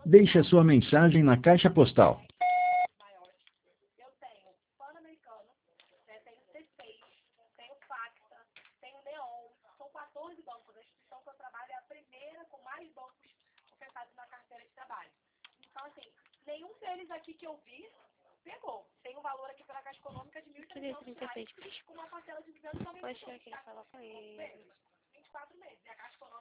Deixe a sua mensagem na caixa postal. Eu tenho Pan-Americano, né, tenho C6, tenho Facta, tenho Neon, são 14 bancos. A instituição que eu trabalho é a primeira com mais bancos ofertados na carteira de trabalho. Então, assim, nenhum deles aqui que eu vi pegou. Tem um valor aqui pela Caixa Econômica de R$ 1.300, com uma parcela de R$ 290. Poxa, eu queria falar com ele. 24 meses. E a Caixa Econômica